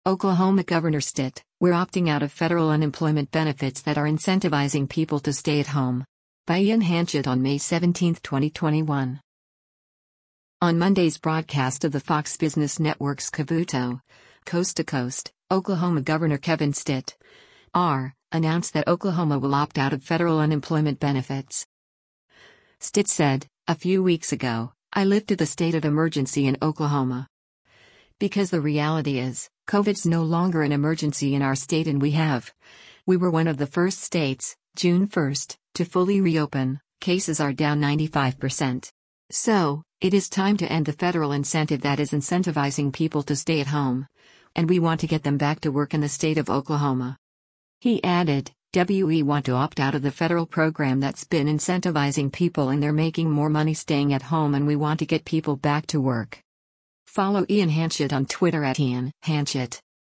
Oklahoma Governor Stitt, we're opting out of federal unemployment benefits that are incentivizing people to stay at home. By Ian Hanchett on May 17, 2021. On Monday's broadcast of the Fox Business Network's Cavuto, Coast to Coast, Oklahoma Governor Kevin Stitt, R., announced that Oklahoma will opt out of federal unemployment benefits. Stitt said, "A few weeks ago, I lifted the state of emergency in Oklahoma. Because the reality is, COVID's no longer an emergency in our state and we were one of the first states, June 1st, to fully reopen. Cases are down 95%. So, it is time to end the federal incentive that is incentivizing people to stay at home. And we want to get them back to work in the state of Oklahoma." He added, "We want to opt out of the federal program that's been incentivizing people and they're making more money staying at home, and we want to get people back to work." Follow Ian Hanchett on Twitter @IanHanchett.